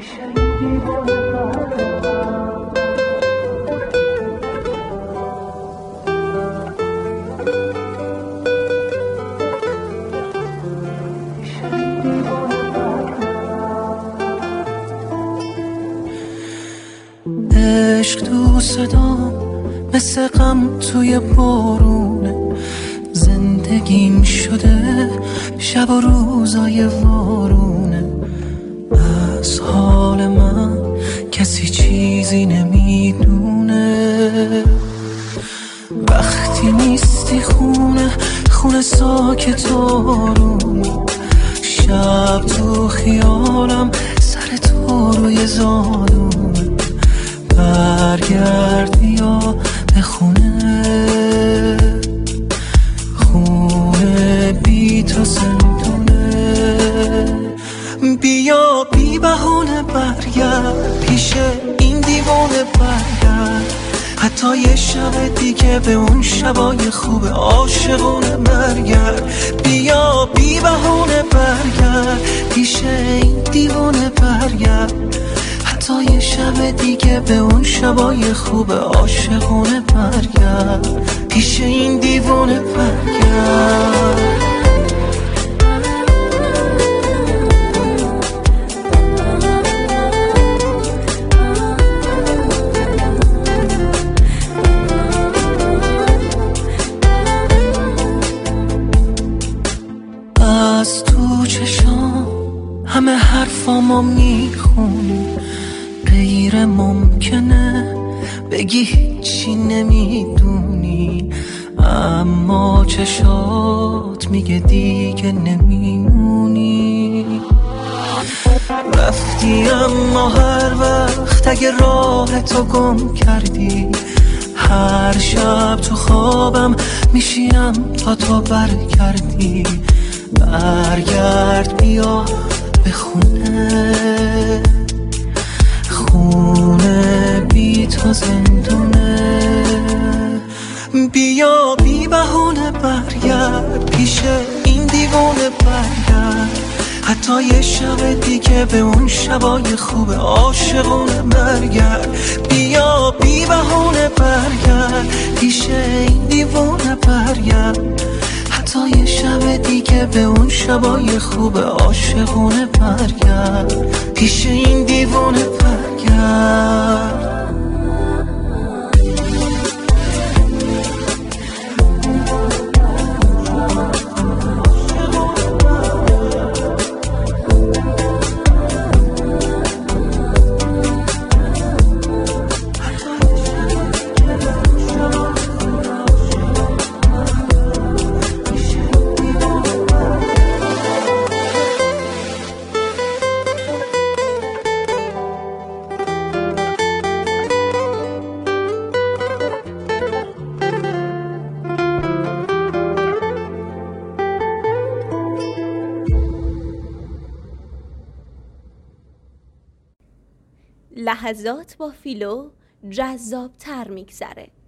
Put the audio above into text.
عشق تو صدام مثل غم توی بارونه، زندگیم شده شب و روزای وارونه. از حال من کسی چیزی نمیدونه، وقتی نیستی خونه ساکت و آرومه. شب تو خیالم سر تو روی زانومه، برگرد بیا به خونه بی تو زندونه. بیا بی بهونه برگرد پیش این دیوانه برگرد، حتی یه شب دیگه به اون شبای خوب عاشقونه برگرد. بیا بی بهونه برگرد پیش این دیوانه برگرد، حتی یه شب دیگه به اون شبای خوب عاشقونه برگرد، پیش این دیوانه برگرد. از تو چشام همه حرفامو میخونی، غیر ممکنه بگی هیچی نمیدونی، اما چشات میگه دیگه نمیمونی. رفتی اما هر وقت اگه راه تو گم کردی، هر شب تو خوابم میشینم تا تو برگردی. برگرد بیا به خونه بی تو زندونه. بیا بی بهونه برگرد پیش این دیوانه برگرد، حتی یه شب دیگه به اون شبای خوب عاشقونه برگرد. بیا بی بهونه برگرد پیش این دیوانه برگرد، حتی یه شب دیگه به اون شبای خوب عاشقونه برگرد، پیش این دیوانه برگرد. لحظات با فیلو جذاب تر میگذره.